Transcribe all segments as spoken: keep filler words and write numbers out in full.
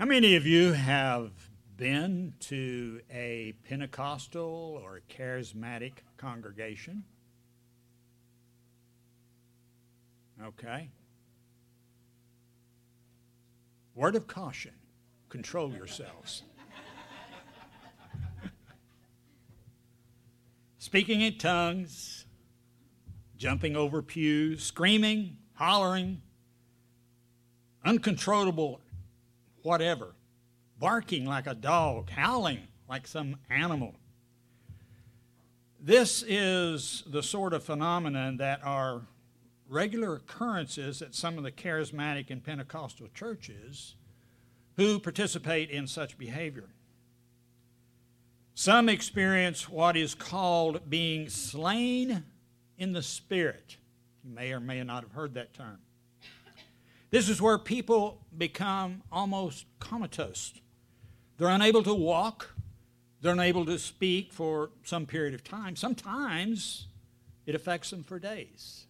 How many of you have been to a Pentecostal or a charismatic congregation? Okay. Word of caution, control yourselves. Speaking in tongues, jumping over pews, screaming, hollering, uncontrollable whatever, barking like a dog, howling like some animal. This is the sort of phenomenon that are regular occurrences at some of the charismatic and Pentecostal churches who participate in such behavior. Some experience what is called being slain in the Spirit. You may or may not have heard that term. This is where people become almost comatose. They're unable to walk. They're unable to speak for some period of time. Sometimes it affects them for days.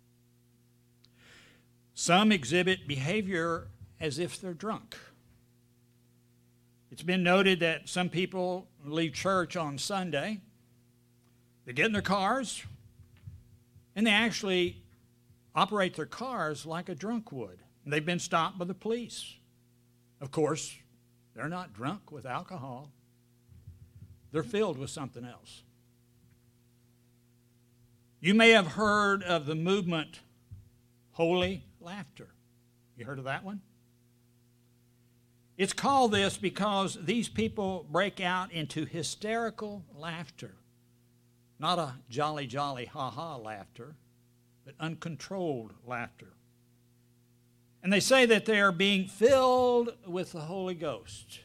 Some exhibit behavior as if they're drunk. It's been noted that some people leave church on Sunday, they get in their cars, and they actually operate their cars like a drunk would. And they've been stopped by the police. Of course, they're not drunk with alcohol. They're filled with something else. You may have heard of the movement Holy Laughter. You heard of that one? It's called this because these people break out into hysterical laughter. Not a jolly, jolly, ha-ha laughter, but uncontrolled laughter. And they say that they are being filled with the Holy Ghost.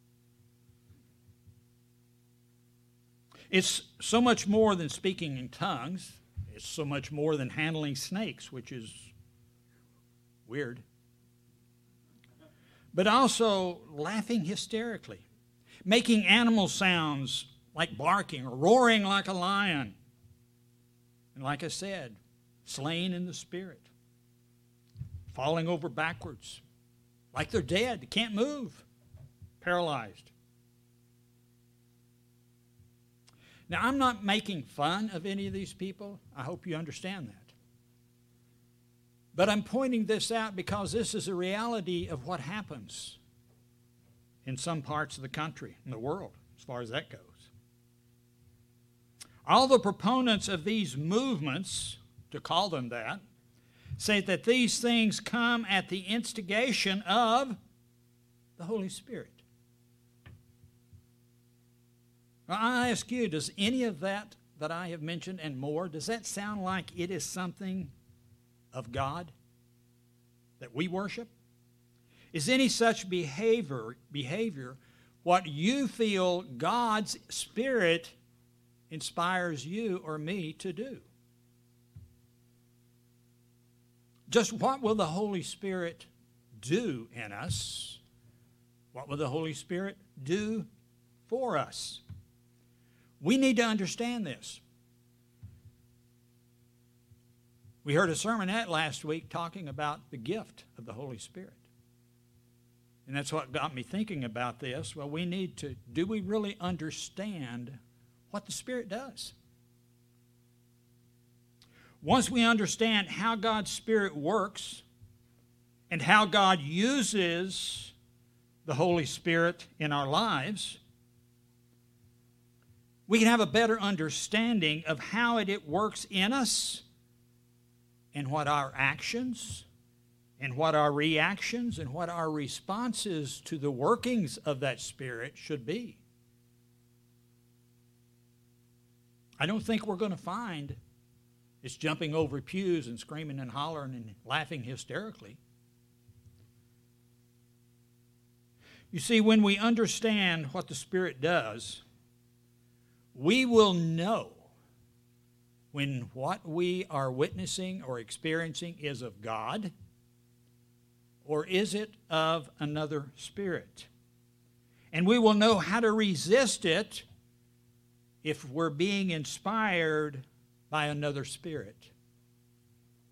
It's so much more than speaking in tongues. It's so much more than handling snakes, which is weird. But also laughing hysterically, making animal sounds like barking or roaring like a lion. And like I said, slain in the Spirit. Falling over backwards, like they're dead, can't move, paralyzed. Now, I'm not making fun of any of these people. I hope you understand that. But I'm pointing this out because this is a reality of what happens in some parts of the country, in the world, as far as that goes. All the proponents of these movements, to call them that, say that these things come at the instigation of the Holy Spirit. Now, I ask you, does any of that that I have mentioned and more, does that sound like it is something of God that we worship? Is any such behavior, behavior what you feel God's Spirit inspires you or me to do? Just what will the Holy Spirit do in us? What will the Holy Spirit do for us? We need to understand this. We heard a sermonette last week talking about the gift of the Holy Spirit. And that's what got me thinking about this. Well, we need to, do we really understand what the Spirit does? Once we understand how God's Spirit works and how God uses the Holy Spirit in our lives, we can have a better understanding of how it, it works in us and what our actions and what our reactions and what our responses to the workings of that Spirit should be. I don't think we're going to find it's jumping over pews and screaming and hollering and laughing hysterically. You see, when we understand what the Spirit does, we will know when what we are witnessing or experiencing is of God or is it of another spirit. And we will know how to resist it if we're being inspired by another spirit.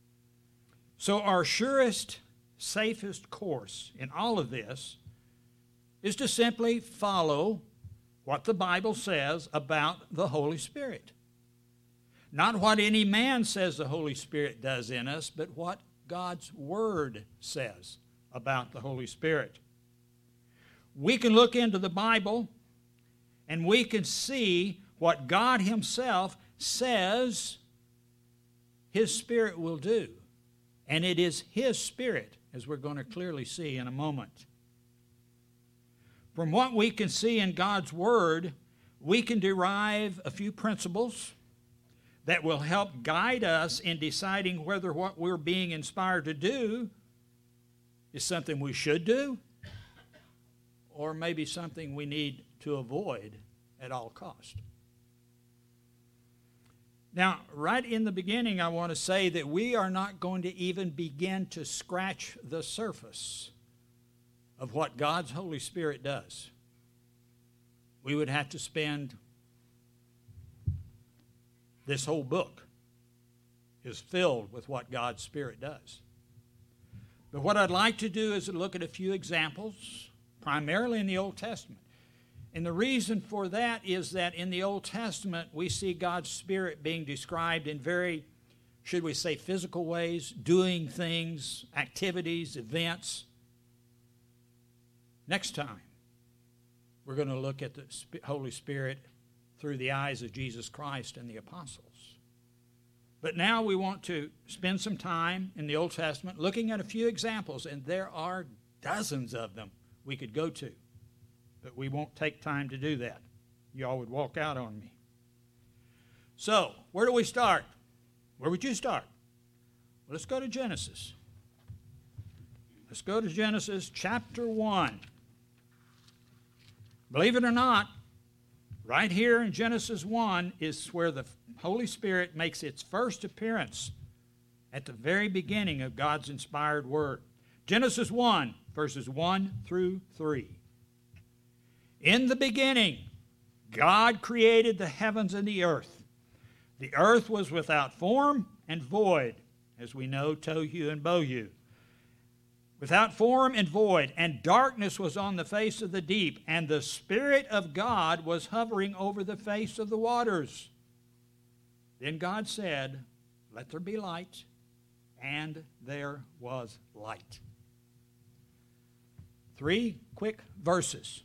So our surest, safest course in all of this is to simply follow what the Bible says about the Holy Spirit. Not what any man says the Holy Spirit does in us, but what God's Word says about the Holy Spirit. We can look into the Bible and we can see what God Himself says His Spirit will do. And it is His Spirit, as we're going to clearly see in a moment. From what we can see in God's Word, we can derive a few principles that will help guide us in deciding whether what we're being inspired to do is something we should do or maybe something we need to avoid at all cost. Now, right in the beginning, I want to say that we are not going to even begin to scratch the surface of what God's Holy Spirit does. We would have to spend this whole book is filled with what God's Spirit does. But what I'd like to do is look at a few examples, primarily in the Old Testament. And the reason for that is that in the Old Testament, we see God's Spirit being described in very, should we say, physical ways, doing things, activities, events. Next time, we're going to look at the Holy Spirit through the eyes of Jesus Christ and the apostles. But now we want to spend some time in the Old Testament looking at a few examples, and there are dozens of them we could go to. But we won't take time to do that. Y'all would walk out on me. So, where do we start? Where would you start? Well, let's go to Genesis. Let's go to Genesis chapter one. Believe it or not, right here in Genesis one is where the Holy Spirit makes its first appearance at the very beginning of God's inspired Word. Genesis one, verses one through three. In the beginning, God created the heavens and the earth. The earth was without form and void, as we know, tohu and bohu. Without form and void, and darkness was on the face of the deep, and the Spirit of God was hovering over the face of the waters. Then God said, "Let there be light," and there was light. Three quick verses.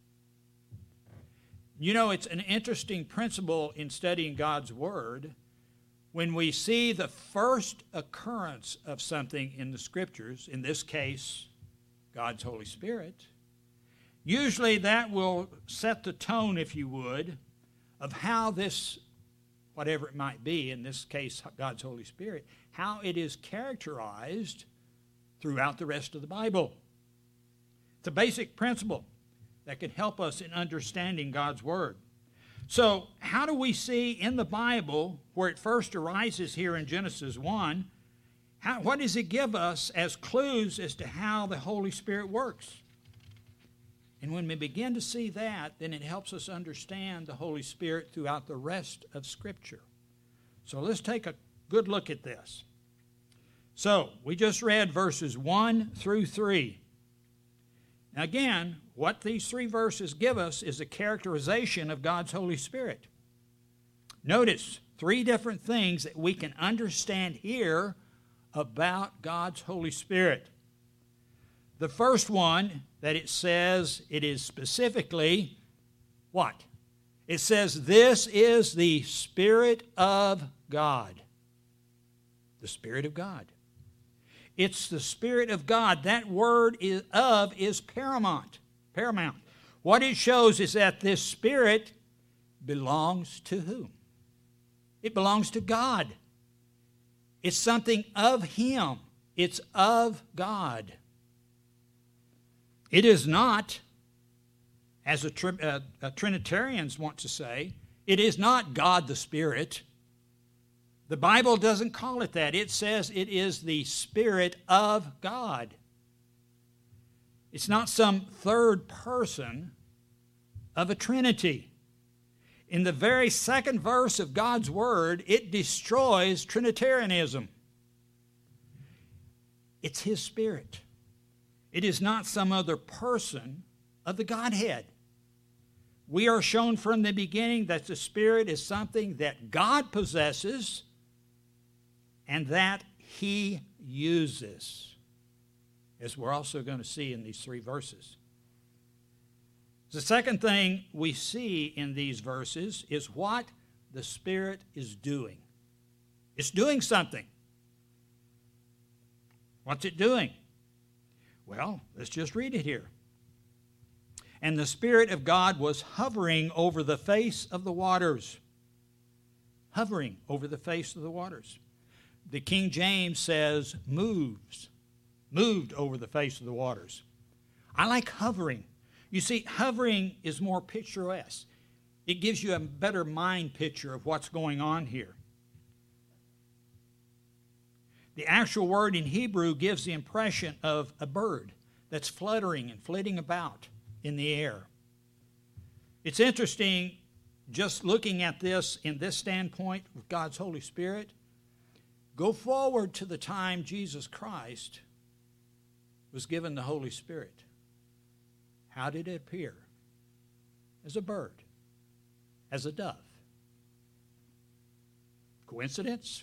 You know, it's an interesting principle in studying God's Word. When we see the first occurrence of something in the Scriptures, in this case, God's Holy Spirit, usually that will set the tone, if you would, of how this, whatever it might be, in this case, God's Holy Spirit, how it is characterized throughout the rest of the Bible. It's a basic principle that can help us in understanding God's Word. So, how do we see in the Bible, where it first arises here in Genesis one, how, what does it give us as clues as to how the Holy Spirit works? And when we begin to see that, then it helps us understand the Holy Spirit throughout the rest of Scripture. So let's take a good look at this. So, we just read verses one through three. Now again, what these three verses give us is a characterization of God's Holy Spirit. Notice three different things that we can understand here about God's Holy Spirit. The first one, that it says it is specifically what? It says this is the Spirit of God. The Spirit of God. It's the Spirit of God. That word is, of is paramount. Paramount. What it shows is that this Spirit belongs to whom? It belongs to God. It's something of Him. It's of God. It is not, as a, tri- uh, uh, Trinitarians want to say, it is not God the Spirit. The Bible doesn't call it that. It says it is the Spirit of God. It's not some third person of a Trinity. In the very second verse of God's Word, it destroys Trinitarianism. It's His Spirit. It is not some other person of the Godhead. We are shown from the beginning that the Spirit is something that God possesses and that He uses, as we're also going to see in these three verses. The second thing we see in these verses is what the Spirit is doing. It's doing something. What's it doing? Well, let's just read it here. And the Spirit of God was hovering over the face of the waters. Hovering over the face of the waters. The King James says moves. Moved over the face of the waters. I like hovering. You see, hovering is more picturesque. It gives you a better mind picture of what's going on here. The actual word in Hebrew gives the impression of a bird that's fluttering and flitting about in the air. It's interesting, just looking at this in this standpoint with God's Holy Spirit, go forward to the time Jesus Christ was given the Holy Spirit. How did it appear? As a bird, as a dove. Coincidence?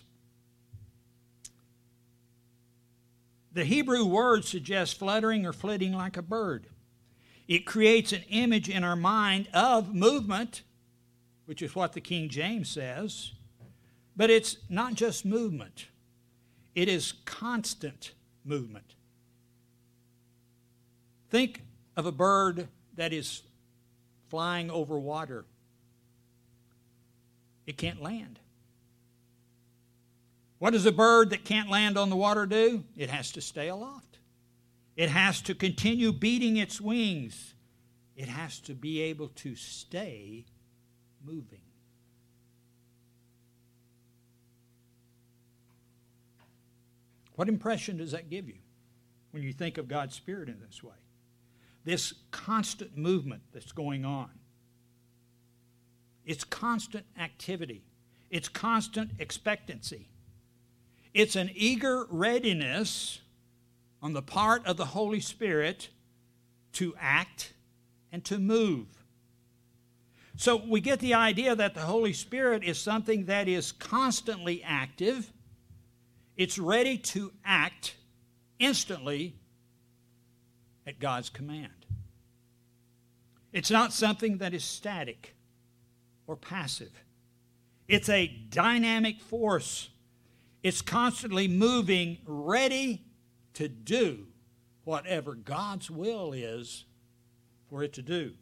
The Hebrew word suggests fluttering or flitting like a bird. It creates an image in our mind of movement, which is what the King James says, but it's not just movement. It is constant movement. Think of a bird that is flying over water. It can't land. What does a bird that can't land on the water do? It has to stay aloft. It has to continue beating its wings. It has to be able to stay moving. What impression does that give you when you think of God's Spirit in this way? This constant movement that's going on. It's constant activity. It's constant expectancy. It's an eager readiness on the part of the Holy Spirit to act and to move. So we get the idea that the Holy Spirit is something that is constantly active. It's ready to act instantly at God's command. It's not something that is static or passive. It's a dynamic force. It's constantly moving, ready to do whatever God's will is for it to do.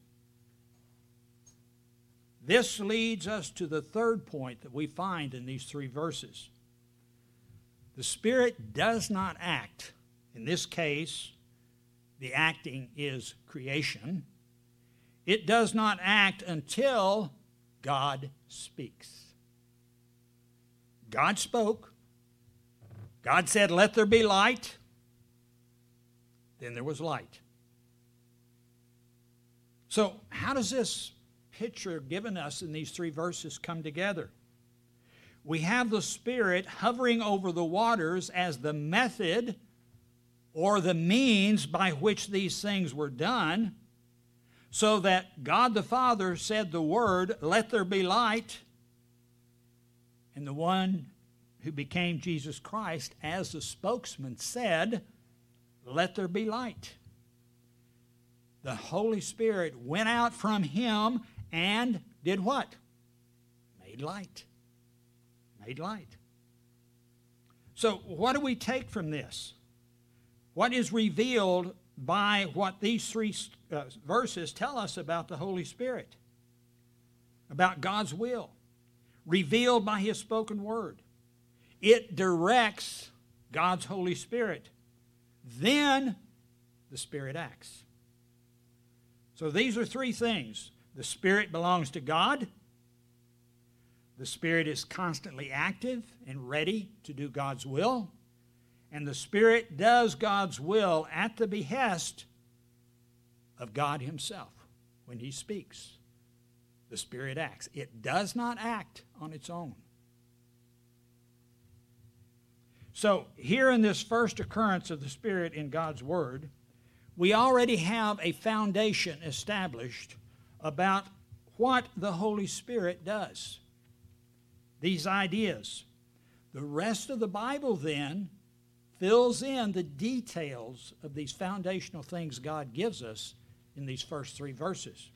This leads us to the third point that we find in these three verses. The Spirit does not act. In this case, the acting is creation. It does not act until God speaks. God spoke. God said, "Let there be light." Then there was light. So how does this picture given us in these three verses come together? We have the Spirit hovering over the waters as the method or the means by which these things were done, so that God the Father said the word, "Let there be light," and the one who became Jesus Christ, as the spokesman, said, "Let there be light." The Holy Spirit went out from him and did what? Made light. Made light. So what do we take from this? What is revealed by what these three uh, verses tell us about the Holy Spirit? About God's will, revealed by His spoken word. It directs God's Holy Spirit. Then the Spirit acts. So these are three things. The Spirit belongs to God. The Spirit is constantly active and ready to do God's will. And the Spirit does God's will at the behest of God Himself when He speaks. The Spirit acts. It does not act on its own. So here in this first occurrence of the Spirit in God's Word, we already have a foundation established about what the Holy Spirit does. These ideas. The rest of the Bible then fills in the details of these foundational things God gives us in these first three verses.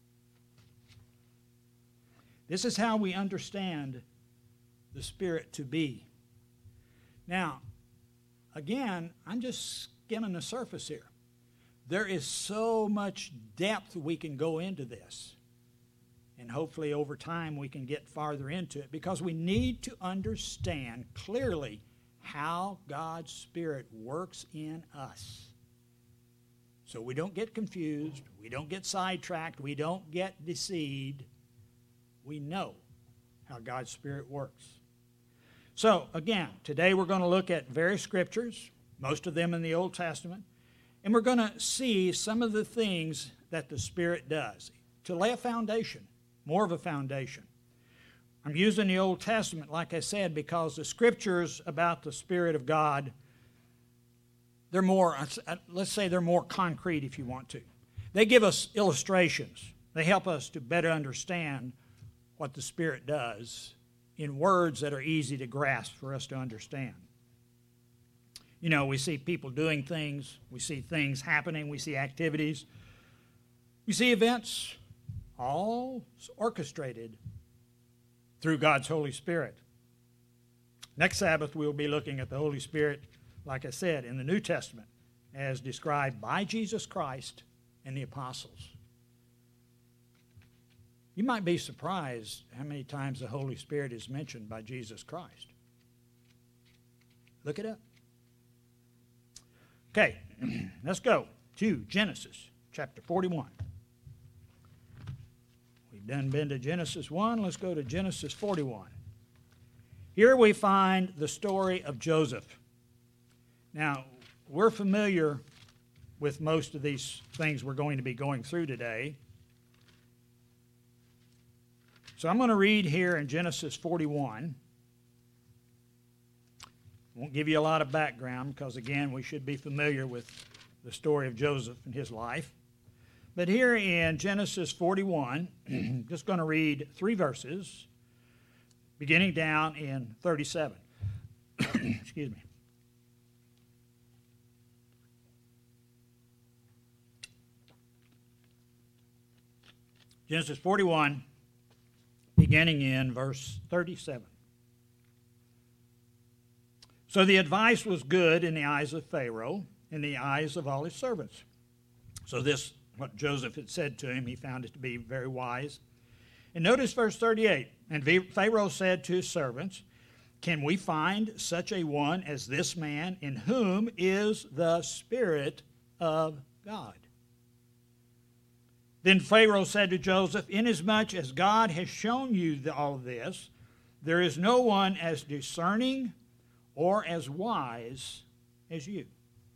This is how we understand the Spirit to be. Now, again, I'm just skimming the surface here. There is so much depth we can go into this. And hopefully over time we can get farther into it, because we need to understand clearly how God's Spirit works in us. So we don't get confused, we don't get sidetracked, we don't get deceived. We know how God's Spirit works. So again, today we're going to look at various scriptures, most of them in the Old Testament, and we're going to see some of the things that the Spirit does to lay a foundation, more of a foundation. I'm using the Old Testament, like I said, because the scriptures about the Spirit of God, they're more, let's say they're more concrete if you want to. They give us illustrations. They help us to better understand what the Spirit does in words that are easy to grasp for us to understand. You know, we see people doing things, we see things happening, we see activities, we see events, all orchestrated through God's Holy Spirit. Next Sabbath, we'll be looking at the Holy Spirit, like I said, in the New Testament, as described by Jesus Christ and the apostles. You might be surprised how many times the Holy Spirit is mentioned by Jesus Christ. Look it up. Okay, let's go to Genesis chapter forty-one. We've done been to Genesis one. Let's go to Genesis forty-one. Here we find the story of Joseph. Now, we're familiar with most of these things we're going to be going through today. So I'm going to read here in Genesis forty-one. Won't give you a lot of background because, again, we should be familiar with the story of Joseph and his life. But here in Genesis forty-one, just going to read three verses, beginning down in thirty-seven. Excuse me. Genesis forty-one, beginning in verse thirty-seven. So the advice was good in the eyes of Pharaoh, in the eyes of all his servants. So this, what Joseph had said to him, he found it to be very wise. And notice verse thirty-eight. And Pharaoh said to his servants, "Can we find such a one as this man, in whom is the Spirit of God?" Then Pharaoh said to Joseph, "Inasmuch as God has shown you all of this, there is no one as discerning or as wise as you."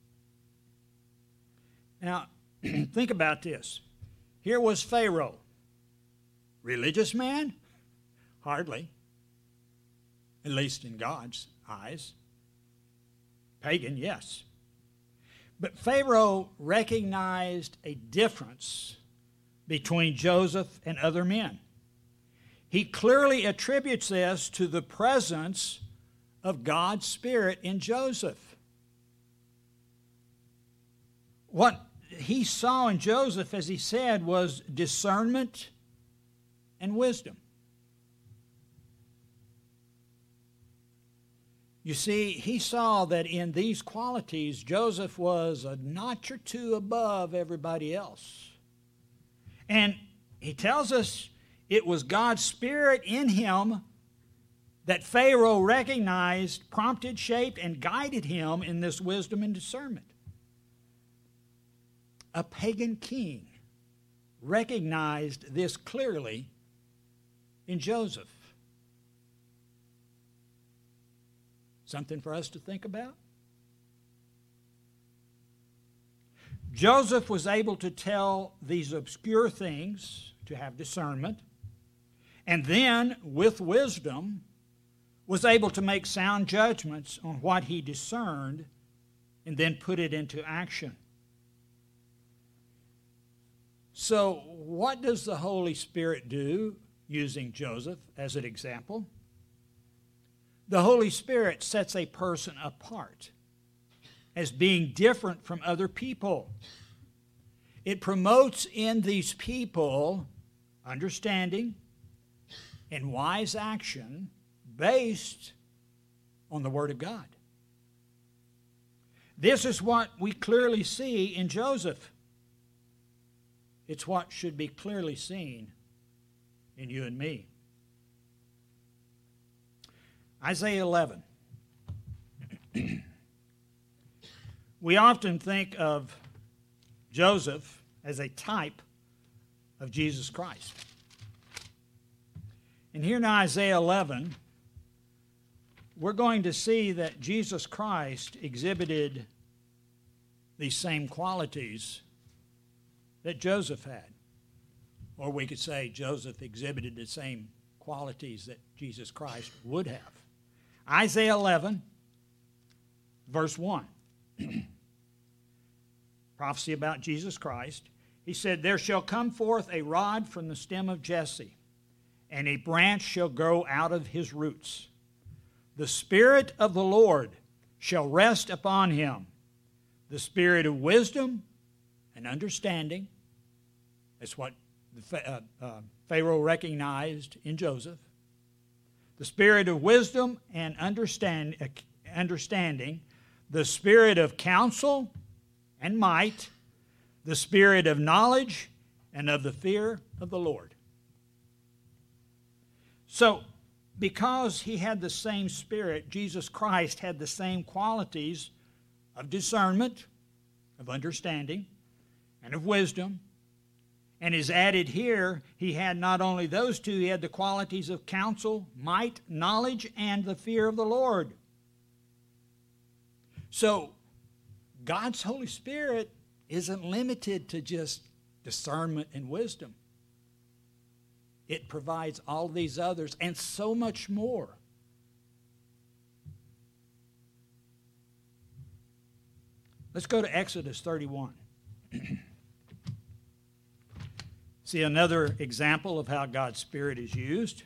Now, think about this. Here was Pharaoh. Religious man? Hardly. At least in God's eyes. Pagan, yes. But Pharaoh recognized a difference between Joseph and other men. He clearly attributes this to the presence of God's Spirit in Joseph. What he saw in Joseph, as he said, was discernment and wisdom. You see, he saw that in these qualities, Joseph was a notch or two above everybody else. And he tells us it was God's Spirit in him that Pharaoh recognized, prompted, shaped, and guided him in this wisdom and discernment. A pagan king recognized this clearly in Joseph. Something for us to think about? Joseph was able to tell these obscure things, to have discernment, and then, with wisdom, was able to make sound judgments on what he discerned and then put it into action. So what does the Holy Spirit do, using Joseph as an example? The Holy Spirit sets a person apart as being different from other people. It promotes in these people understanding and wise action based on the Word of God. This is what we clearly see in Joseph. It's what should be clearly seen in you and me. Isaiah eleven. We often think of Joseph as a type of Jesus Christ. And here in Isaiah eleven, we're going to see that Jesus Christ exhibited these same qualities that Joseph had. Or we could say Joseph exhibited the same qualities that Jesus Christ would have. Isaiah eleven, verse one. Prophecy about Jesus Christ. He said, "There shall come forth a rod from the stem of Jesse, and a branch shall grow out of his roots. The Spirit of the Lord shall rest upon him, the Spirit of wisdom and understanding." That's what the, uh, uh, Pharaoh recognized in Joseph. The Spirit of wisdom and understand, uh, understanding, the Spirit of counsel and might, the Spirit of knowledge and of the fear of the Lord. So, because he had the same Spirit, Jesus Christ had the same qualities of discernment, of understanding, and of wisdom. And is added here, he had not only those two, he had the qualities of counsel, might, knowledge, and the fear of the Lord. So, God's Holy Spirit isn't limited to just discernment and wisdom. It provides all these others and so much more. Let's go to Exodus thirty-one. See another example of how God's Spirit is used.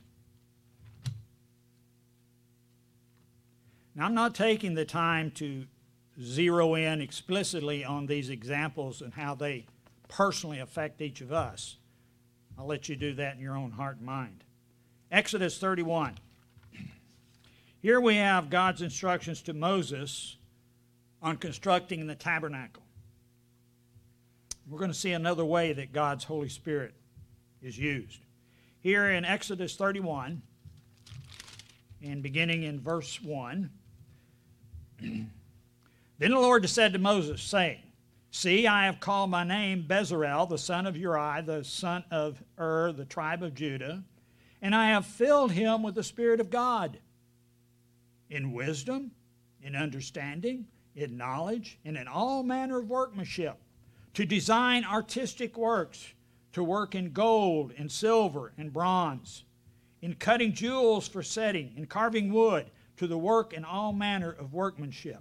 Now, I'm not taking the time to zero in explicitly on these examples and how they personally affect each of us. I'll let you do that in your own heart and mind. Exodus thirty-one. Here we have God's instructions to Moses on constructing the tabernacle. We're going to see another way that God's Holy Spirit is used. Here in Exodus thirty-one, and beginning in verse one, "Then the Lord said to Moses, saying, See, I have called my name Bezalel, the son of Uri, the son of Ur, the tribe of Judah, and I have filled him with the Spirit of God, in wisdom, in understanding, in knowledge, and in all manner of workmanship, to design artistic works, to work in gold and silver and bronze, in cutting jewels for setting, in carving wood, to the work in all manner of workmanship."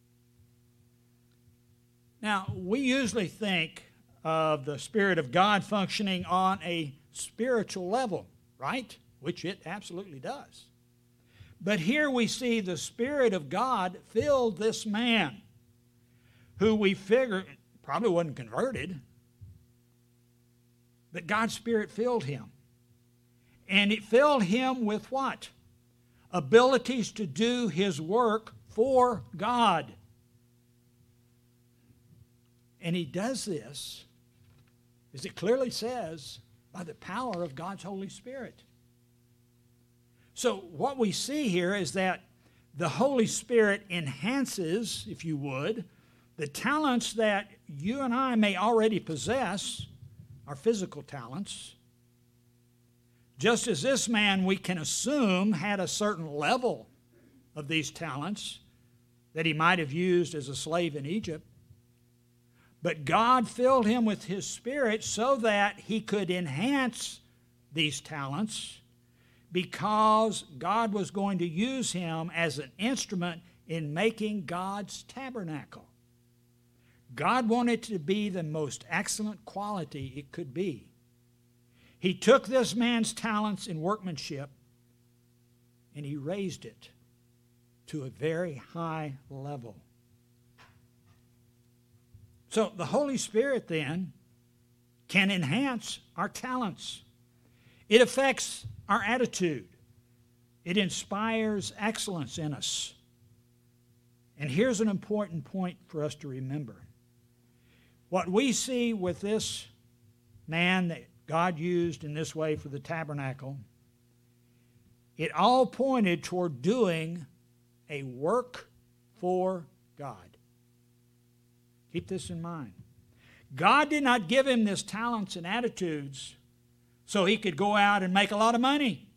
Now, we usually think of the Spirit of God functioning on a spiritual level, right? Which it absolutely does. But here we see the Spirit of God filled this man, who we figure probably wasn't converted, but God's Spirit filled him. And it filled him with what? Abilities to do his work for God. And he does this, as it clearly says, by the power of God's Holy Spirit. So what we see here is that the Holy Spirit enhances, if you would, the talents that you and I may already possess, our physical talents. Just as this man, we can assume, had a certain level of these talents that he might have used as a slave in Egypt. But God filled him with His Spirit so that he could enhance these talents, because God was going to use him as an instrument in making God's tabernacle. God wanted it to be the most excellent quality it could be. He took this man's talents and workmanship and he raised it to a very high level. So the Holy Spirit then can enhance our talents. It affects our attitude. It inspires excellence in us. And here's an important point for us to remember. What we see with this man that God used in this way for the tabernacle, it all pointed toward doing a work for God. Keep this in mind. God did not give him this talents and attitudes so he could go out and make a lot of money.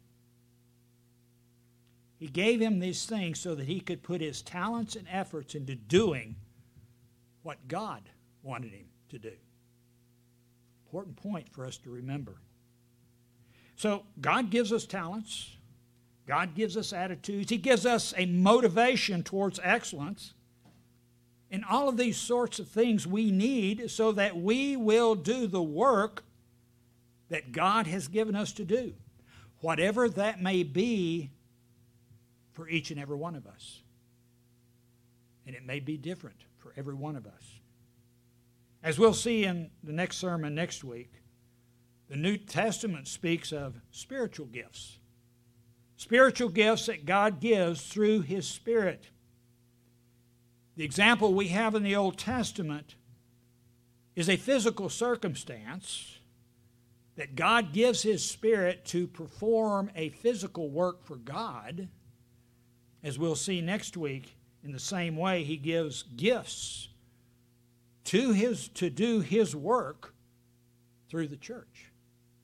He gave him these things so that he could put his talents and efforts into doing what God wanted him to do. Important point for us to remember. So God gives us talents. God gives us attitudes. He gives us a motivation towards excellence. And all of these sorts of things we need so that we will do the work that God has given us to do, whatever that may be for each and every one of us. And it may be different for every one of us. As we'll see in the next sermon next week, the New Testament speaks of spiritual gifts. Spiritual gifts that God gives through His Spirit. The example we have in the Old Testament is a physical circumstance that God gives His Spirit to perform a physical work for God. As we'll see next week, in the same way, He gives gifts to his to do His work through the church.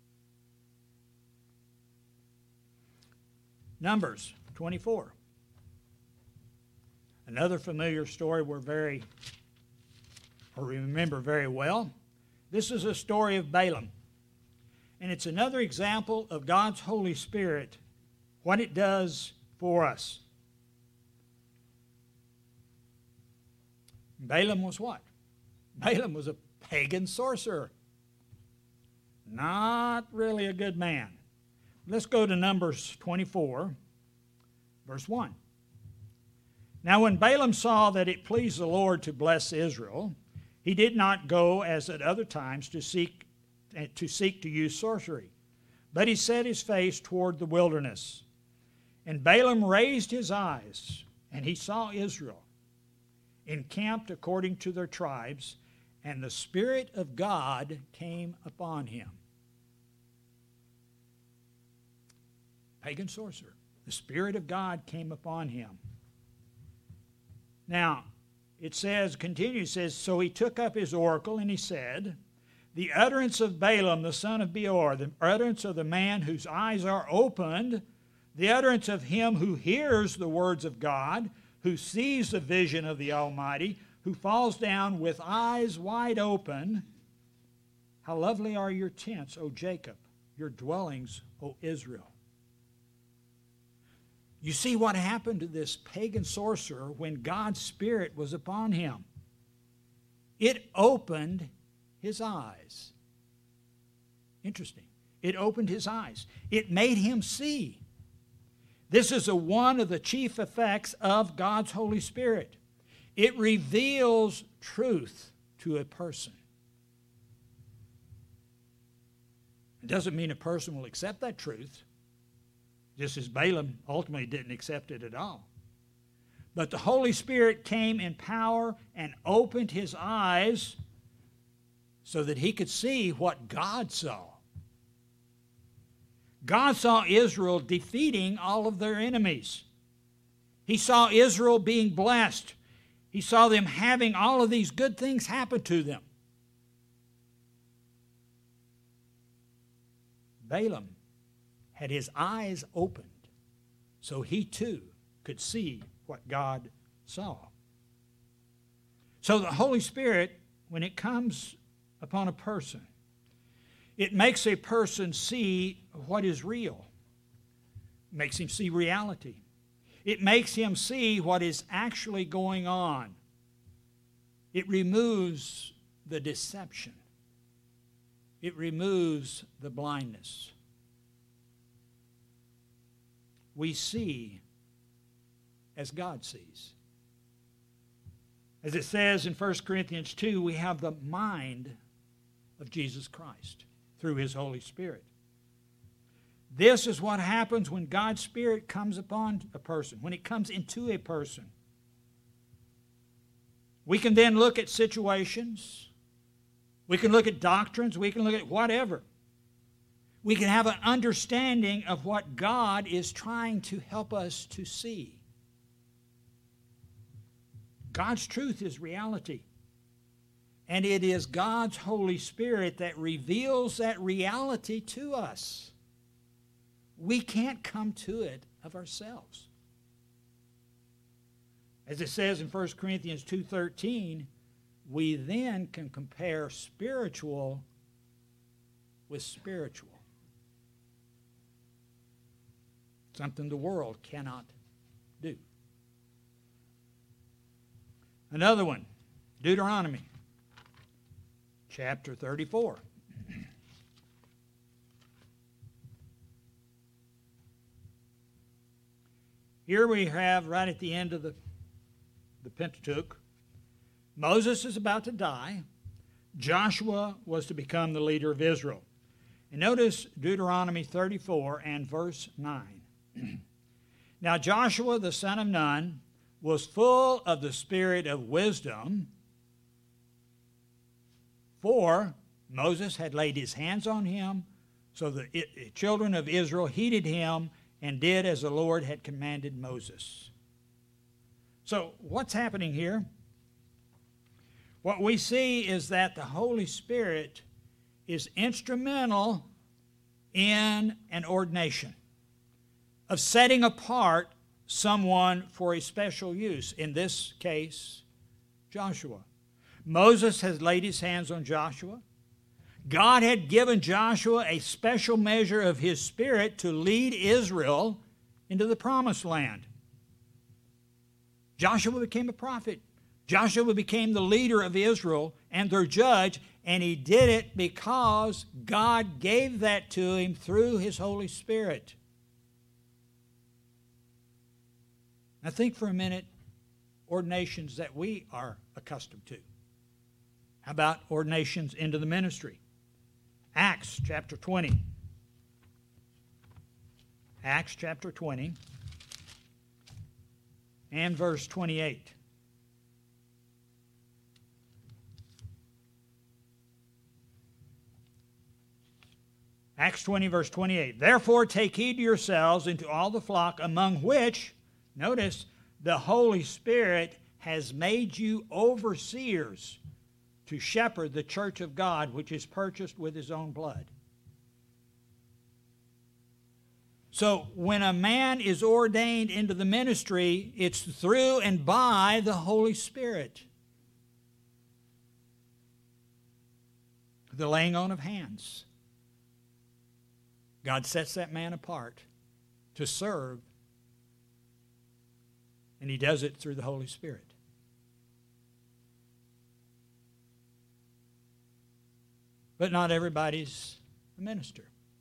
Numbers twenty-four. Another familiar story we're very, or remember very well. This is a story of Balaam. And it's another example of God's Holy Spirit, what it does for us. Balaam was what? Balaam was a pagan sorcerer. Not really a good man. Let's go to Numbers twenty-four, verse one. Now when Balaam saw that it pleased the Lord to bless Israel, he did not go as at other times to seek to seek to use sorcery, but he set his face toward the wilderness. And Balaam raised his eyes, and he saw Israel encamped according to their tribes, and the Spirit of God came upon him. Pagan sorcerer. The Spirit of God came upon him. Now, it says, continues, says, so he took up his oracle, and he said, the utterance of Balaam, the son of Beor, the utterance of the man whose eyes are opened, the utterance of him who hears the words of God, who sees the vision of the Almighty, who falls down with eyes wide open. How lovely are your tents, O Jacob, your dwellings, O Israel. You see what happened to this pagan sorcerer when God's Spirit was upon him. It opened his eyes. Interesting. It opened his eyes. It made him see. This is a, one of the chief effects of God's Holy Spirit. It reveals truth to a person. It doesn't mean a person will accept that truth, just as Balaam ultimately didn't accept it at all. But the Holy Spirit came in power and opened his eyes so that he could see what God saw. God saw Israel defeating all of their enemies. He saw Israel being blessed. He saw them having all of these good things happen to them. Balaam had his eyes opened so he too could see what God saw. So the Holy Spirit, when it comes upon a person, it makes a person see what is real. It makes him see reality. It makes him see what is actually going on. It removes the deception. It removes the blindness. We see as God sees. As it says in First Corinthians two, we have the mind of Jesus Christ through His Holy Spirit. This is what happens when God's Spirit comes upon a person, when it comes into a person. We can then look at situations. We can look at doctrines. We can look at whatever. We can have an understanding of what God is trying to help us to see. God's truth is reality. And it is God's Holy Spirit that reveals that reality to us. We can't come to it of ourselves. As it says in First Corinthians two thirteen, we then can compare spiritual with spiritual. Something the world cannot do. Another one, Deuteronomy chapter thirty-four. Here we have, right at the end of the, the Pentateuch, Moses is about to die. Joshua was to become the leader of Israel. And notice Deuteronomy thirty-four and verse nine. Now Joshua the son of Nun was full of the spirit of wisdom, for Moses had laid his hands on him, so the children of Israel heeded him and did as the Lord had commanded Moses. So what's happening here? What we see is that the Holy Spirit is instrumental in an ordination, of setting apart someone for a special use. In this case, Joshua. Moses has laid his hands on Joshua. God had given Joshua a special measure of His Spirit to lead Israel into the promised land. Joshua became a prophet. Joshua became the leader of Israel and their judge, and he did it because God gave that to him through His Holy Spirit. Now think for a minute, ordinations that we are accustomed to. How about ordinations into the ministry? Acts chapter twenty. Acts chapter twenty and verse twenty-eight. Acts twenty, verse twenty-eight. Therefore take heed to yourselves and to all the flock among which, notice, the Holy Spirit has made you overseers to shepherd the church of God, which is purchased with His own blood. So when a man is ordained into the ministry, it's through and by the Holy Spirit. The laying on of hands. God sets that man apart to serve, and He does it through the Holy Spirit. But not everybody's a minister.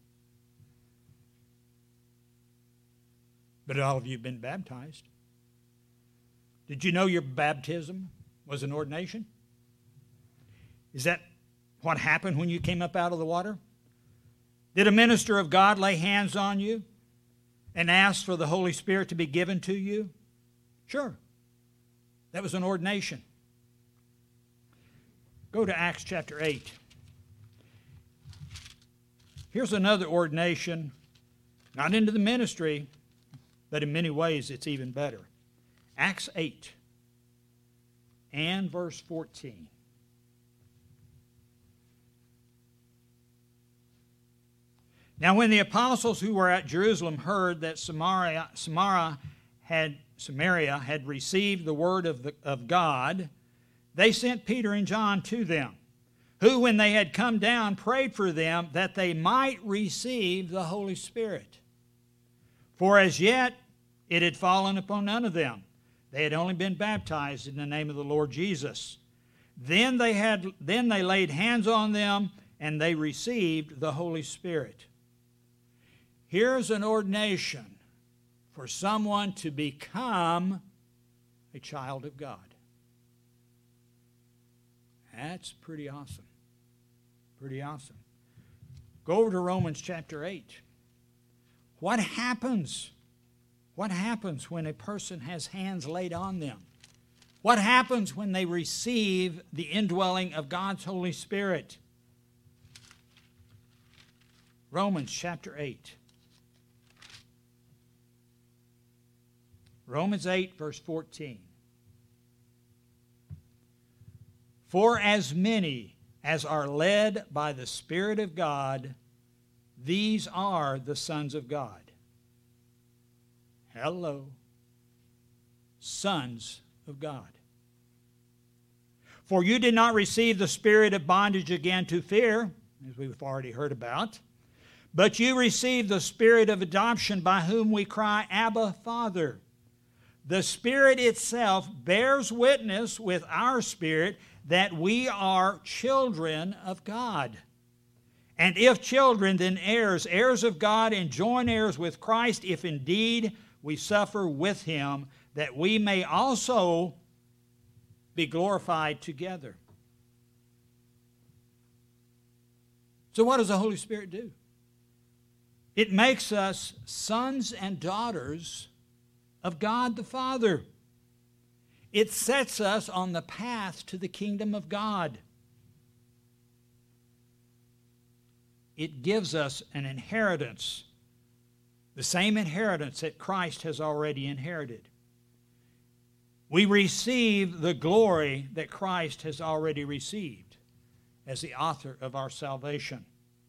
But all of you have been baptized. Did you know your baptism was an ordination? Is that what happened when you came up out of the water? Did a minister of God lay hands on you and ask for the Holy Spirit to be given to you? Sure. That was an ordination. Go to Acts chapter eight. Here's another ordination, not into the ministry, but in many ways it's even better. Acts eight and verse fourteen. Now when the apostles who were at Jerusalem heard that Samaria, Samaria, had, Samaria had received the word of, the, of God, they sent Peter and John to them, who, when they had come down, prayed for them that they might receive the Holy Spirit. For as yet it had fallen upon none of them. They had only been baptized in the name of the Lord Jesus. Then they had then they laid hands on them, and they received the Holy Spirit. Here's an ordination for someone to become a child of God. That's pretty awesome. Pretty awesome. Go over to Romans chapter eight. What happens? What happens when a person has hands laid on them? What happens when they receive the indwelling of God's Holy Spirit? Romans chapter eight. Romans eight, verse fourteen. For as many as are led by the Spirit of God, these are the sons of God. Hello. Sons of God. For you did not receive the spirit of bondage again to fear, as we've already heard about, but you received the spirit of adoption, by whom we cry, Abba, Father. The Spirit itself bears witness with our spirit that we are children of God. And if children, then heirs, heirs of God, and joint heirs with Christ, if indeed we suffer with him, that we may also be glorified together. So what does the Holy Spirit do? It makes us sons and daughters of God the Father. It sets us on the path to the kingdom of God. It gives us an inheritance, the same inheritance that Christ has already inherited. We receive the glory that Christ has already received as the author of our salvation.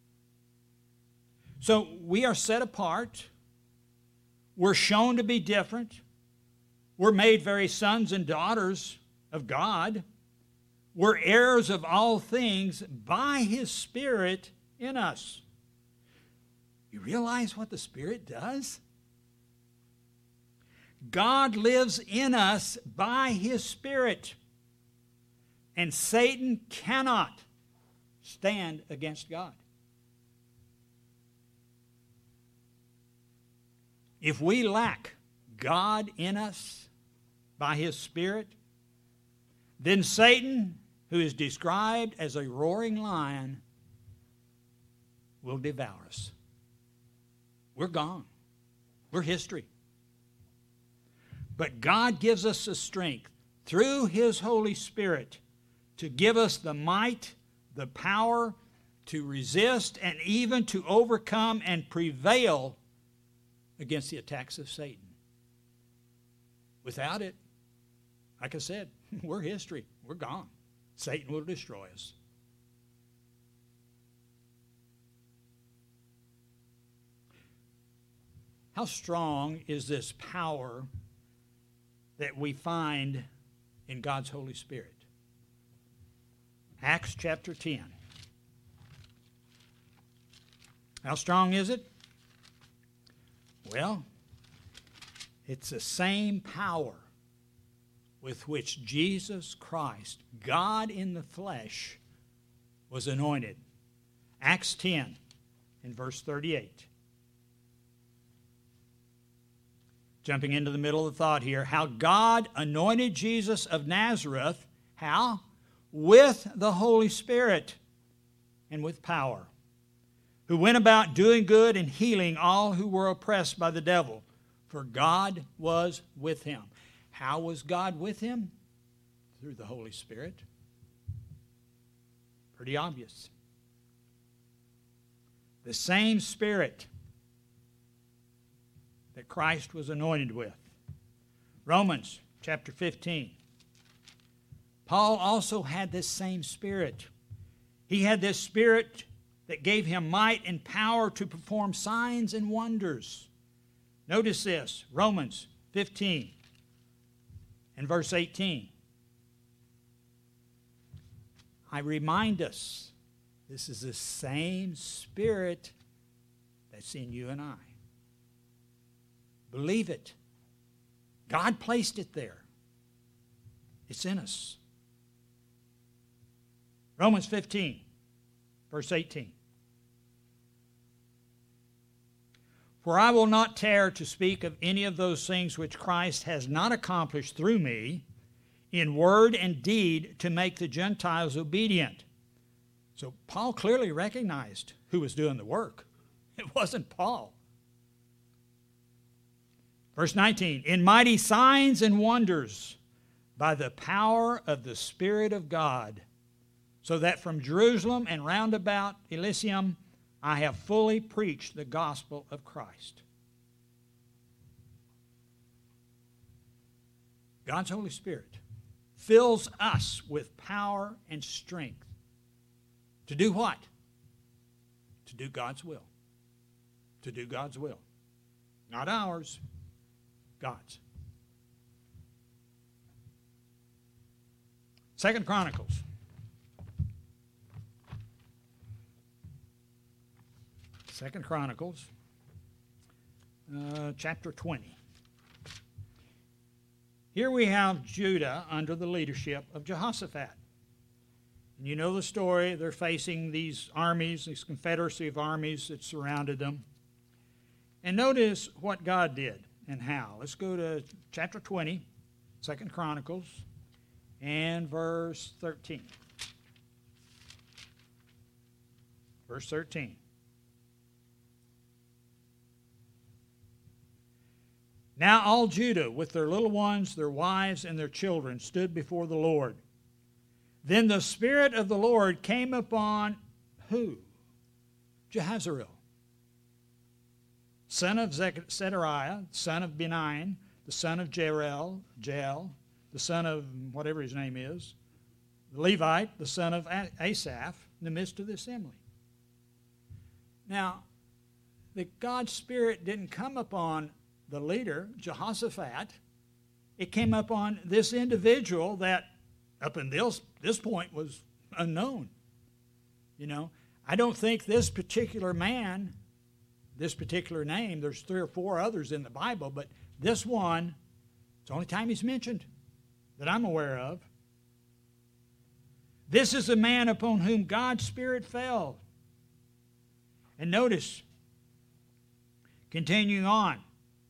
So we are set apart. We're shown to be different. We're made very sons and daughters of God. We're heirs of all things by His Spirit in us. You realize what the Spirit does? God lives in us by His Spirit, and Satan cannot stand against God. If we lack God in us by His Spirit, then Satan, who is described as a roaring lion, will devour us. We're gone. We're history. But God gives us the strength through His Holy Spirit to give us the might, the power to resist and even to overcome and prevail against the attacks of Satan. Without it, like I said, we're history. We're gone. Satan will destroy us. How strong is this power that we find in God's Holy Spirit? Acts chapter ten. How strong is it? Well, it's the same power with which Jesus Christ, God in the flesh, was anointed. Acts ten in verse thirty-eight. Jumping into the middle of the thought here, how God anointed Jesus of Nazareth, how? With the Holy Spirit and with power, who went about doing good and healing all who were oppressed by the devil, for God was with him. How was God with him? Through the Holy Spirit. Pretty obvious. The same Spirit that Christ was anointed with. Romans chapter fifteen. Paul also had this same Spirit. He had this Spirit that gave him might and power to perform signs and wonders. Notice this, Romans fifteen and verse eighteen. I remind us, this is the same Spirit that's in you and I. Believe it. God placed it there. It's in us. Romans fifteen, verse eighteen. For I will not tarry to speak of any of those things which Christ has not accomplished through me, in word and deed, to make the Gentiles obedient. So Paul clearly recognized who was doing the work. It wasn't Paul. Verse nineteen, in mighty signs and wonders by the power of the Spirit of God, so that from Jerusalem and round about Elysium I have fully preached the gospel of Christ. God's Holy Spirit fills us with power and strength to do what? To do God's will. To do God's will. Not ours, God's. Second Chronicles. Second Chronicles, uh, chapter twenty. Here we have Judah under the leadership of Jehoshaphat. And you know the story. They're facing these armies, this confederacy of armies that surrounded them. And notice what God did and how. Let's go to chapter twenty, Second Chronicles, and verse thirteen. Verse thirteen. Now all Judah, with their little ones, their wives, and their children, stood before the Lord. Then the Spirit of the Lord came upon who? Jehaziel, son of Zechariah, son of Benaiah, the son of Jerel, Jael, the son of whatever his name is, the Levite, the son of Asaph, in the midst of the assembly. Now, the God's Spirit didn't come upon the leader, Jehoshaphat. It came up on this individual that up until this, this point was unknown. You know, I don't think this particular man, this particular name, there's three or four others in the Bible, but this one, it's the only time he's mentioned that I'm aware of. This is a man upon whom God's Spirit fell. And notice, continuing on,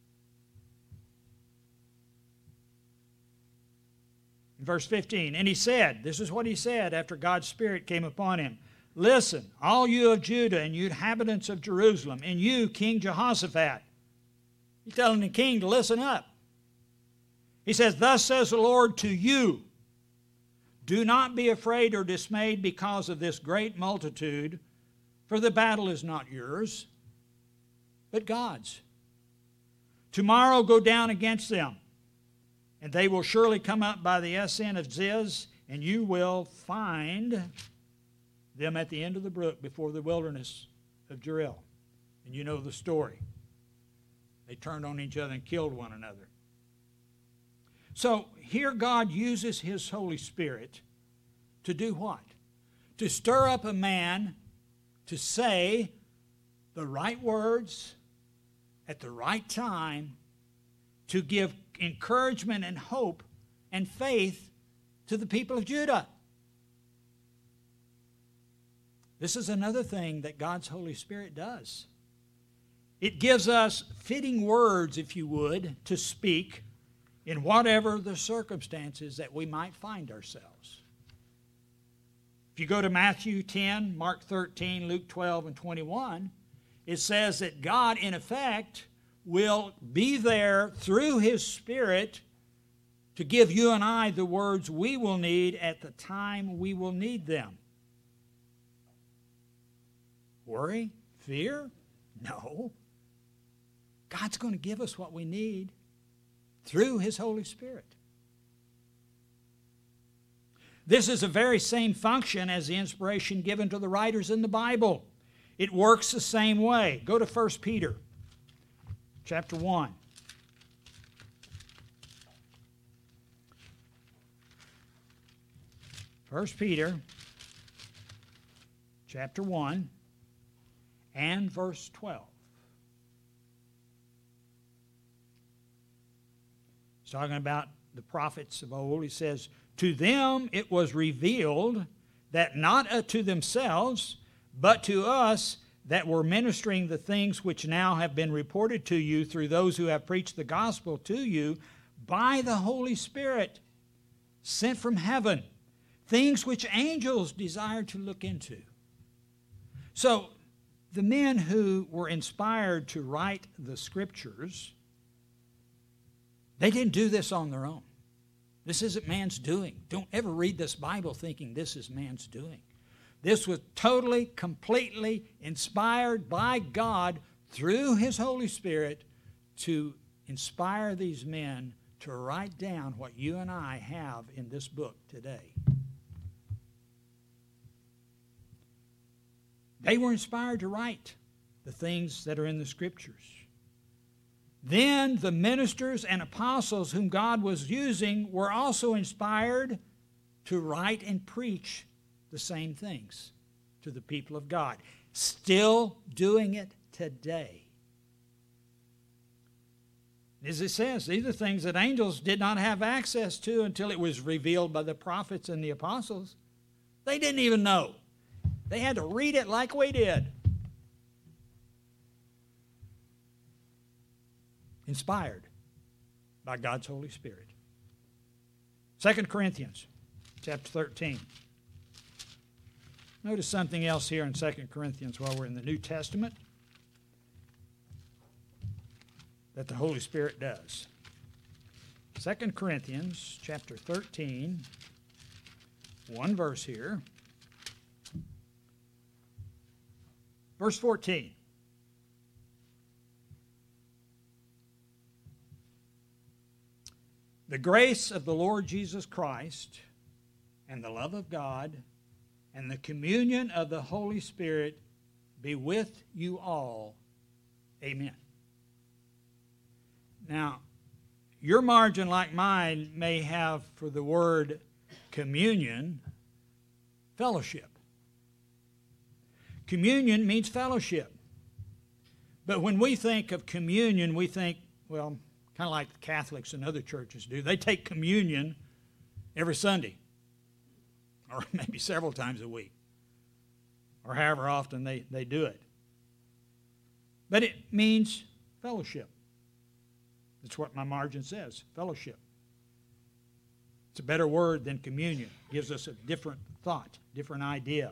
verse fifteen, and he said, this is what he said after God's Spirit came upon him. Listen, all you of Judah and you inhabitants of Jerusalem, and you, King Jehoshaphat. He's telling the king to listen up. He says, thus says the Lord to you, do not be afraid or dismayed because of this great multitude, for the battle is not yours, but God's. Tomorrow go down against them, and they will surely come up by the ascent of Ziz, and you will find them at the end of the brook before the wilderness of Jerel. And you know the story. They turned on each other and killed one another. So here God uses His Holy Spirit to do what? To stir up a man to say the right words at the right time to give encouragement and hope and faith to the people of Judah. This is another thing that God's Holy Spirit does. It gives us fitting words, if you would, to speak in whatever the circumstances that we might find ourselves. If you go to Matthew ten, Mark thirteen, Luke twelve, and twenty-one, it says that God, in effect, will be there through His Spirit to give you and I the words we will need at the time we will need them. Worry? Fear? No. God's going to give us what we need through His Holy Spirit. This is the very same function as the inspiration given to the writers in the Bible. It works the same way. Go to First Peter chapter one. First Peter chapter one and verse twelve. He's talking about the prophets of old. He says, to them it was revealed that not to themselves, but to us that were ministering the things which now have been reported to you through those who have preached the gospel to you by the Holy Spirit sent from heaven, things which angels desire to look into. So, the men who were inspired to write the Scriptures, they didn't do this on their own. This isn't man's doing. Don't ever read this Bible thinking this is man's doing. This was totally, completely inspired by God through His Holy Spirit to inspire these men to write down what you and I have in this book today. They were inspired to write the things that are in the Scriptures. Then the ministers and apostles whom God was using were also inspired to write and preach the same things to the people of God. Still doing it today. As it says, these are things that angels did not have access to until it was revealed by the prophets and the apostles. They didn't even know. They had to read it like we did. Inspired by God's Holy Spirit. Second Corinthians chapter thirteen. Notice something else here in Second Corinthians while we're in the New Testament that the Holy Spirit does. Second Corinthians chapter thirteen, one verse here. Verse fourteen. The grace of the Lord Jesus Christ and the love of God and the communion of the Holy Spirit be with you all. Amen. Now, your margin, like mine, may have for the word communion, fellowship. Communion means fellowship. But when we think of communion, we think, well, kind of like the Catholics and other churches do. They take communion every Sunday, or maybe several times a week, or however often they, they do it. But it means fellowship. That's what my margin says, fellowship. It's a better word than communion. It gives us a different thought, different idea.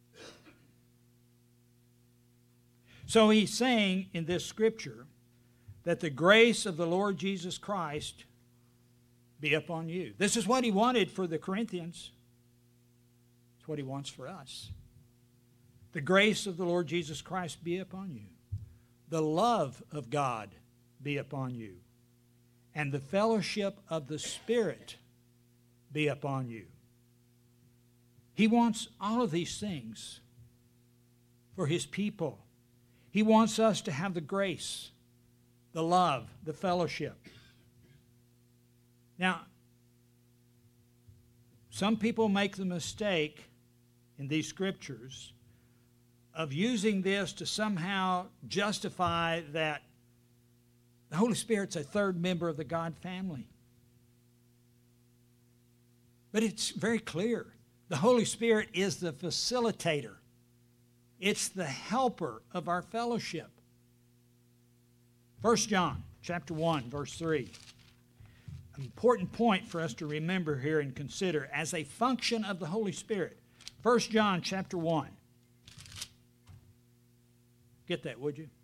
So he's saying in this scripture that the grace of the Lord Jesus Christ be upon you. This is what he wanted for the Corinthians. It's what he wants for us. The grace of the Lord Jesus Christ be upon you. The love of God be upon you. And the fellowship of the Spirit be upon you. He wants all of these things for his people. He wants us to have the grace, the love, the fellowship. Now, some people make the mistake in these scriptures of using this to somehow justify that the Holy Spirit's a third member of the God family. But it's very clear. The Holy Spirit is the facilitator. It's the helper of our fellowship. First John chapter one, verse three. An important point for us to remember here and consider as a function of the Holy Spirit. First John chapter one. Get that, would you?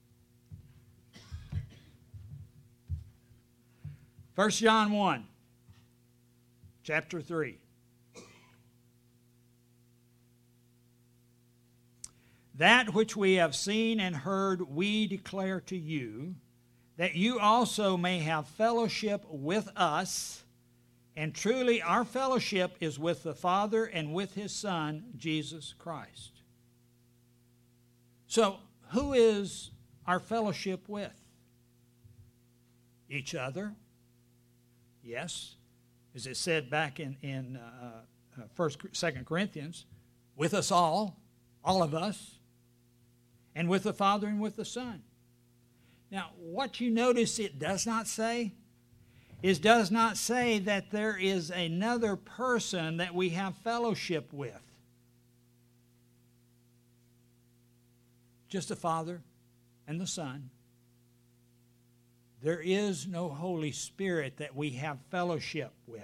First John one, chapter three. That which we have seen and heard we declare to you, that you also may have fellowship with us. And truly our fellowship is with the Father and with his Son, Jesus Christ. So, who is our fellowship with? Each other. Yes. As it said back in, in uh, uh, First, Second Corinthians, with us all, all of us, and with the Father and with the Son. Now, what you notice it does not say is does not say that there is another person that we have fellowship with. just the Father and the Son. There is no Holy Spirit that we have fellowship with.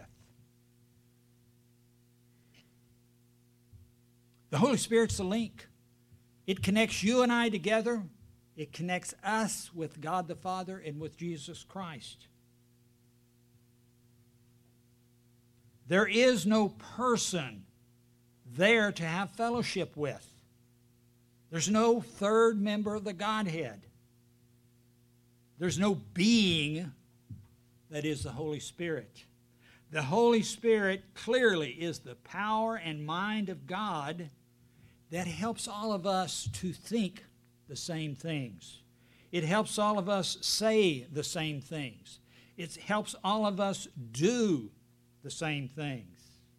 The Holy Spirit's the link. It connects you and I together. It connects us with God the Father and with Jesus Christ. There is no person there to have fellowship with. There's no third member of the Godhead. There's no being that is the Holy Spirit. The Holy Spirit clearly is the power and mind of God that helps all of us to think the same things. It helps all of us say the same things. It helps all of us do the same things.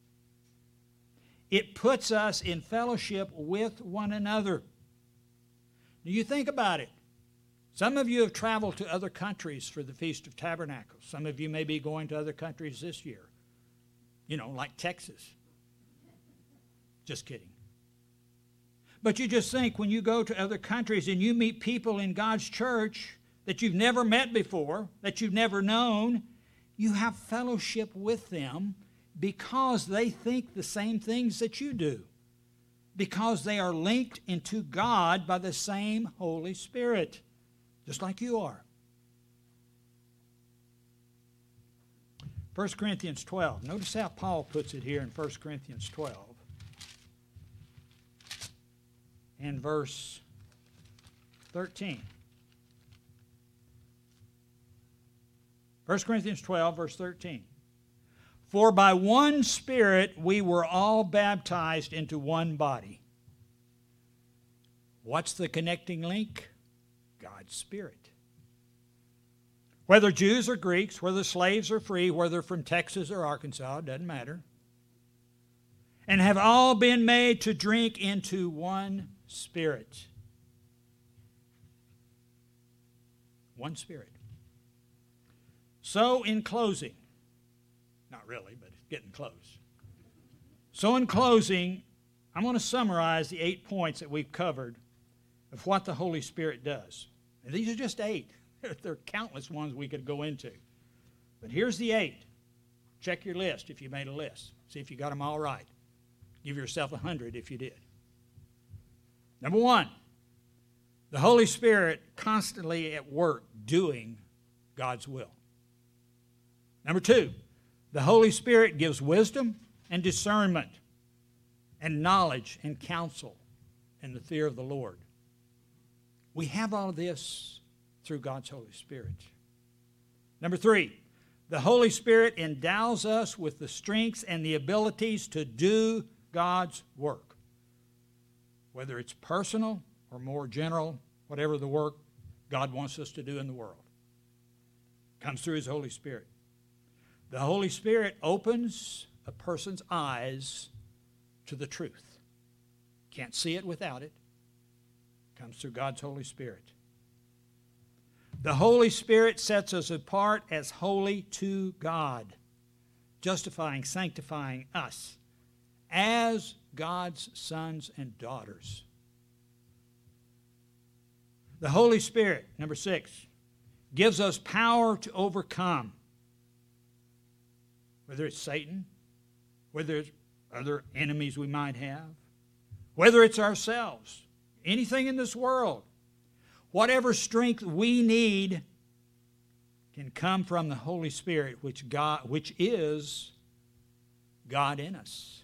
It puts us in fellowship with one another. Do you think about it? Some of you have traveled to other countries for the Feast of Tabernacles. Some of you may be going to other countries this year. You know, like Texas. Just kidding. But you just think when you go to other countries and you meet people in God's church that you've never met before, that you've never known, you have fellowship with them because they think the same things that you do. Because they are linked into God by the same Holy Spirit, just like you are. First Corinthians twelve. Notice how Paul puts it here in First Corinthians twelve. And verse thirteen. First Corinthians twelve, verse thirteen. For by one Spirit we were all baptized into one body. What's the connecting link? God's Spirit. Whether Jews or Greeks, whether slaves or free, whether from Texas or Arkansas, it doesn't matter. And have all been made to drink into one Spirit. One Spirit. So in closing, not really, but it's getting close. So in closing, I'm going to summarize the eight points that we've covered of what the Holy Spirit does. And these are just eight. There are countless ones we could go into. But here's the eight. Check your list if you made a list. See if you got them all right. Give yourself a hundred if you did. Number one, the Holy Spirit constantly at work doing God's will. Number two, the Holy Spirit gives wisdom and discernment and knowledge and counsel and the fear of the Lord. We have all of this through God's Holy Spirit. Number three, the Holy Spirit endows us with the strengths and the abilities to do God's work. Whether it's personal or more general, whatever the work God wants us to do in the world. Comes through His Holy Spirit. The Holy Spirit opens a person's eyes to the truth. Can't see it without it. Comes through God's Holy Spirit. The Holy Spirit sets us apart as holy to God, justifying, sanctifying us as God's sons and daughters. The Holy Spirit, number six, gives us power to overcome. Whether it's Satan, whether it's other enemies we might have, whether it's ourselves, anything in this world. Whatever strength we need can come from the Holy Spirit, which God, which is God in us.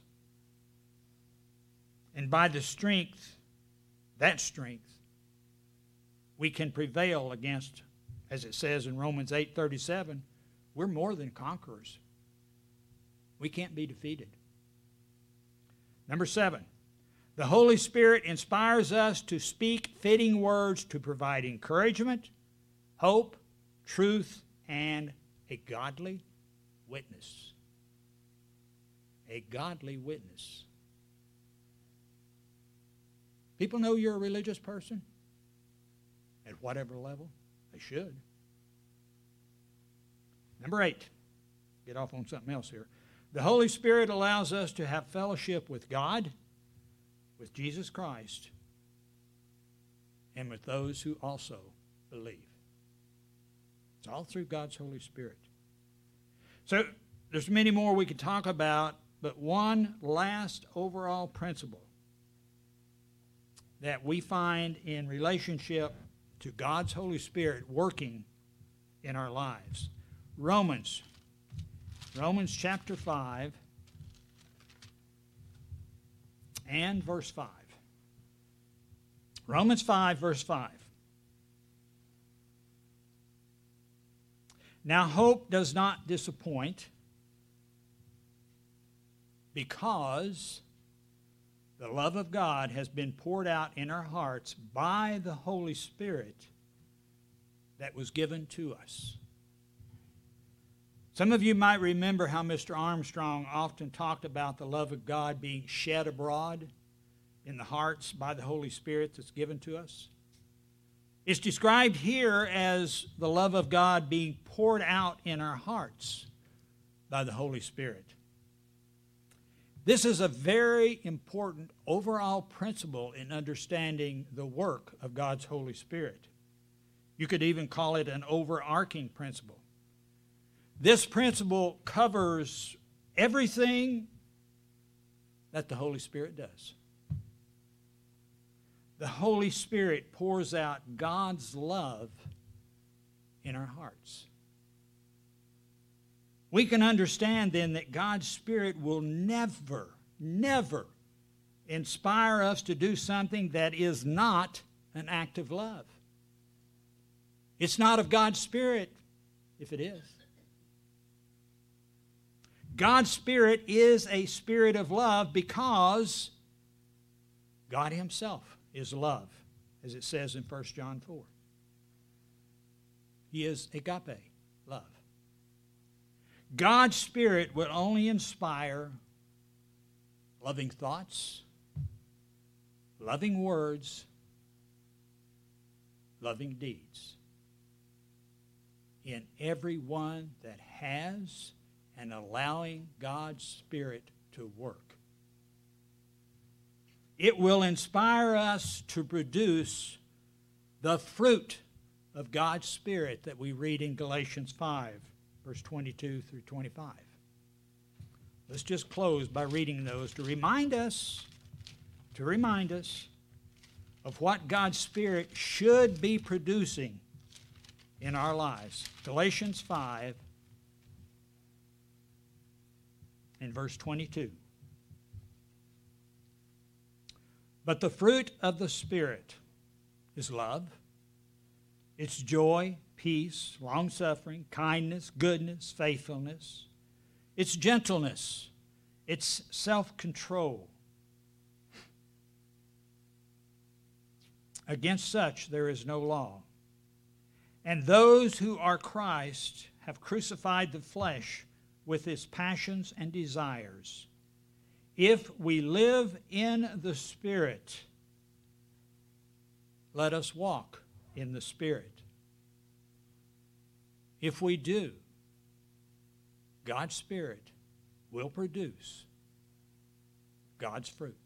And by the strength, that strength, we can prevail against, as it says in Romans eight thirty-seven, we're more than conquerors. We can't be defeated. Number seven, the Holy Spirit inspires us to speak fitting words to provide encouragement, hope, truth, and a godly witness. A godly witness. People know you're a religious person at whatever level. They should. Number eight, get off on something else here. The Holy Spirit allows us to have fellowship with God, with Jesus Christ, and with those who also believe. It's all through God's Holy Spirit. So there's many more we could talk about, but one last overall principle that we find in relationship to God's Holy Spirit working in our lives. Romans, Romans chapter five and verse five. Romans five, verse five. Now hope does not disappoint, because the love of God has been poured out in our hearts by the Holy Spirit that was given to us. Some of you might remember how Mister Armstrong often talked about the love of God being shed abroad in the hearts by the Holy Spirit that's given to us. It's described here as the love of God being poured out in our hearts by the Holy Spirit. This is a very important overall principle in understanding the work of God's Holy Spirit. You could even call it an overarching principle. This principle covers everything that the Holy Spirit does. The Holy Spirit pours out God's love in our hearts. We can understand then that God's Spirit will never, never inspire us to do something that is not an act of love. It's not of God's Spirit if it is. God's Spirit is a spirit of love because God Himself is love, as it says in First John four. He is agape, love. God's Spirit will only inspire loving thoughts, loving words, loving deeds in everyone that has and allowing God's Spirit to work. It will inspire us to produce the fruit of God's Spirit that we read in Galatians five, verse twenty-two through twenty-five. Let's just close by reading those to remind us, to remind us of what God's Spirit should be producing in our lives. Galatians five and verse twenty-two. But the fruit of the Spirit is love, it's joy, peace, long-suffering, kindness, goodness, faithfulness. It's gentleness. It's self-control. Against such there is no law. And those who are Christ have crucified the flesh with its passions and desires. If we live in the Spirit, let us walk in the Spirit. If we do, God's Spirit will produce God's fruit.